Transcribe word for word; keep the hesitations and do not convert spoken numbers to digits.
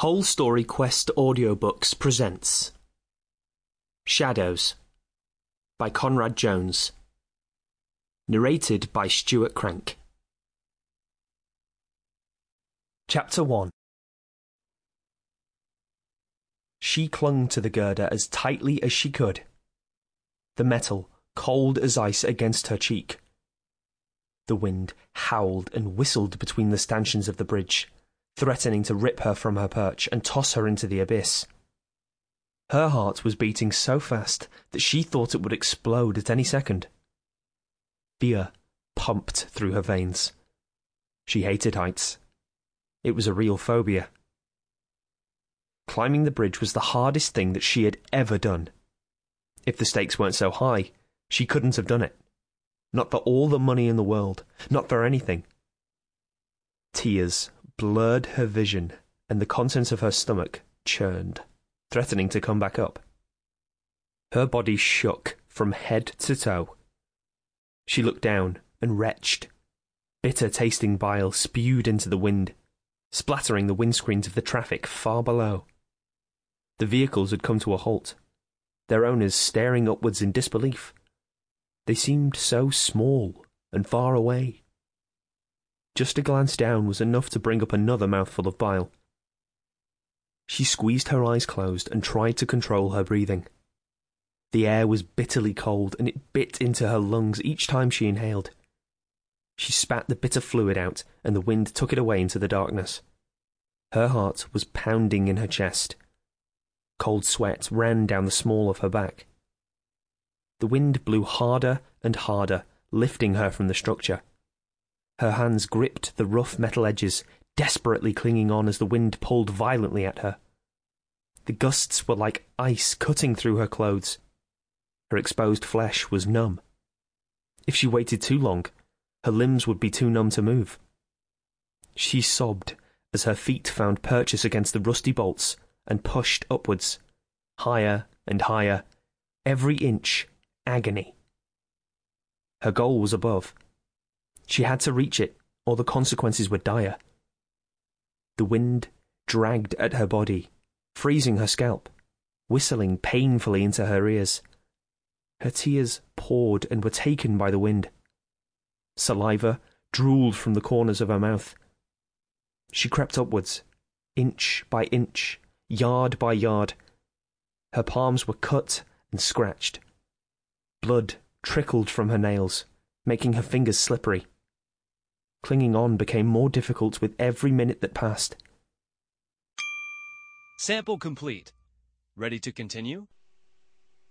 Whole Story Quest Audiobooks presents Shadows by Conrad Jones. Narrated by Stuart Crank. Chapter one. She clung to the girder as tightly as she could, the metal cold as ice against her cheek. The wind howled and whistled between the stanchions of the bridge, threatening to rip her from her perch and toss her into the abyss. Her heart was beating so fast that she thought it would explode at any second. Fear pumped through her veins. She hated heights. It was a real phobia. Climbing the bridge was the hardest thing that she had ever done. If the stakes weren't so high, she couldn't have done it. Not for all the money in the world, not for anything. Tears blurred her vision, and the contents of her stomach churned, threatening to come back up. Her body shook from head to toe. She looked down and retched. Bitter-tasting bile spewed into the wind, splattering the windscreens of the traffic far below. The vehicles had come to a halt, their owners staring upwards in disbelief. They seemed so small and far away. Just a glance down was enough to bring up another mouthful of bile. She squeezed her eyes closed and tried to control her breathing. The air was bitterly cold, and it bit into her lungs each time she inhaled. She spat the bitter fluid out, and the wind took it away into the darkness. Her heart was pounding in her chest. Cold sweat ran down the small of her back. The wind blew harder and harder, lifting her from the structure. Her hands gripped the rough metal edges, desperately clinging on as the wind pulled violently at her. The gusts were like ice cutting through her clothes. Her exposed flesh was numb. If she waited too long, her limbs would be too numb to move. She sobbed as her feet found purchase against the rusty bolts and pushed upwards, higher and higher, every inch agony. Her goal was above. She had to reach it, or the consequences were dire. The wind dragged at her body, freezing her scalp, whistling painfully into her ears. Her tears poured and were taken by the wind. Saliva drooled from the corners of her mouth. She crept upwards, inch by inch, yard by yard. Her palms were cut and scratched. Blood trickled from her nails, making her fingers slippery. Clinging on became more difficult with every minute that passed. Sample complete. Ready to continue?